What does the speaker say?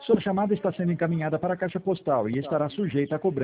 Sua chamada está sendo encaminhada para a caixa postal e estará sujeita a cobrança.